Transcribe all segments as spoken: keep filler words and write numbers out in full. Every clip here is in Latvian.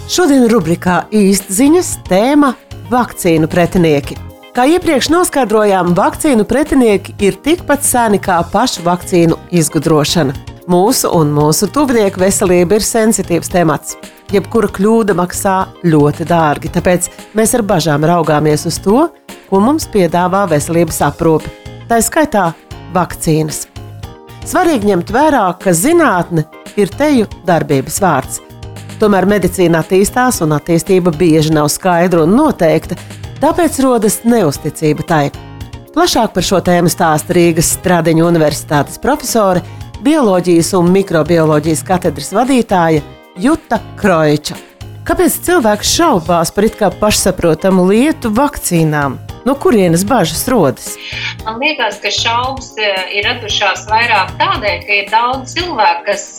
Šodien rubrikā īstziņas tēma vakcīnu pretinieki. Kā iepriekš noskaidrojām, vakcīnu pretinieki ir tikpat seni kā pašu vakcīnu izgudrošana. Mūsu un mūsu tuvinieku veselība ir sensitīvs temats. Jebkura kļūda maksā ļoti dārgi, tāpēc mēs ar bažām raugāmies uz to, ko mums piedāvā veselības aprūpe. Tā skaitā vakcīnas. Svarīgi ņemt vērā, ka zinātne ir teju darbības vārds. Tomēr medicīna attīstās un attīstība bieži nav skaidra un noteikta, tāpēc rodas neusticība tai. Plašāk par šo tēmu stāsta Rīgas Stradiņu universitātes profesore, bioloģijas un mikrobioloģijas katedras vadītāja Juta Kroiča. Kāpēc cilvēks šaubās par it kā pašsaprotamu lietu vakcīnām? No kurienes bažas rodas? Man liekas, ka šaubas ir radušās vairāk tādēļ, ka ir daudz cilvēku, kas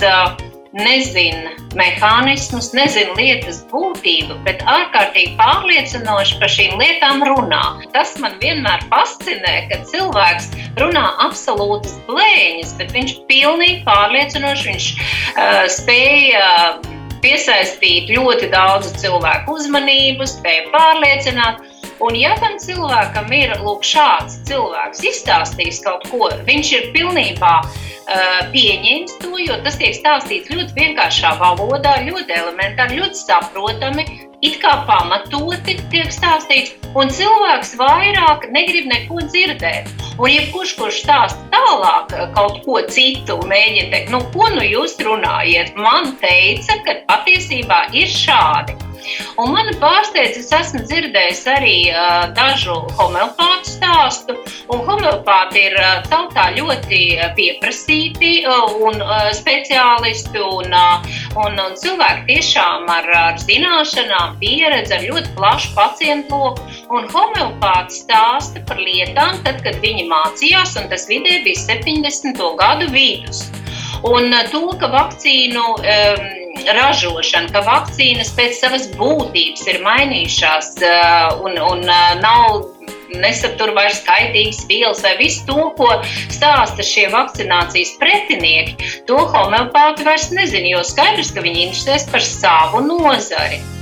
nezina mehānismus, nezina lietas būtību, bet ārkārtīgi pārliecinoši par šīm lietām runā. Tas man vienmēr fascinē, ka cilvēks runā absolūtas blēņas, bet viņš pilnīgi pārliecinoši, viņš uh, spēja piesaistīt ļoti daudzu cilvēku uzmanību, spēja pārliecināt. Un ja tam cilvēkam ir lūk, šāds cilvēks izstāstījis kaut ko, viņš ir pilnībā uh, pieņēmis to, jo tas tiek stāstīts ļoti vienkāršā valodā, ļoti elementāri, ļoti saprotami, it kā pamatoti tiek stāstīts, un cilvēks vairāk negrib neko dzirdēt. Un jebkurš, kurš stāsta tālāk kaut ko citu, mēģina teikt, nu ko nu jūs runājiet, man teica, ka patiesībā ir šādi. Un mani pārsteidz, es esmu dzirdējis arī uh, dažu homeopātu stāstu, un homeopāti ir uh, tautā ļoti pieprasīti uh, un uh, speciālisti un, uh, un, un cilvēki tiešām ar, ar zināšanām, pieredzi, ar ļoti plašu pacientu loku, un homeopāti stāsta par lietām, tad, kad viņi mācījās, un tas vidē bija septiņdesmito gadu vidus. Un uh, to, ka vakcīnu um, ražošana, ka vakcīnas pēc savas būtības ir mainījušās uh, un, un uh, nav nesatur vairs kaitīgas vielas vai visu to, ko stāsta šie vakcinācijas pretinieki, to homeopāti vairs nezina, jo skaidrs, ka viņi interesēs par savu nozari.